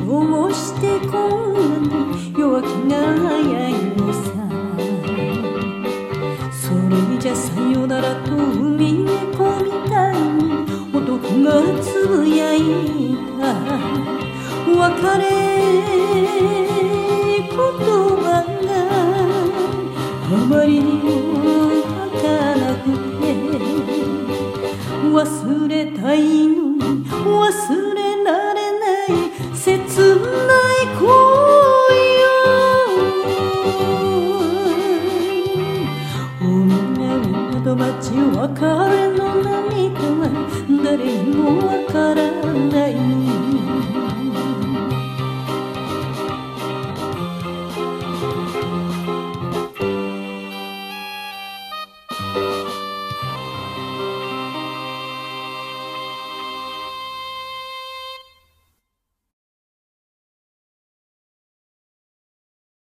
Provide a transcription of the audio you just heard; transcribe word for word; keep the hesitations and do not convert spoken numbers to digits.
どうしてこんなに弱気が早いのさ。それじゃさよならと海猫みたいに男がつぶやいた別れ言葉があまりにも儚くて、忘れたいのに忘れられない切ない恋よ。海の窓町別れの涙は誰にもわから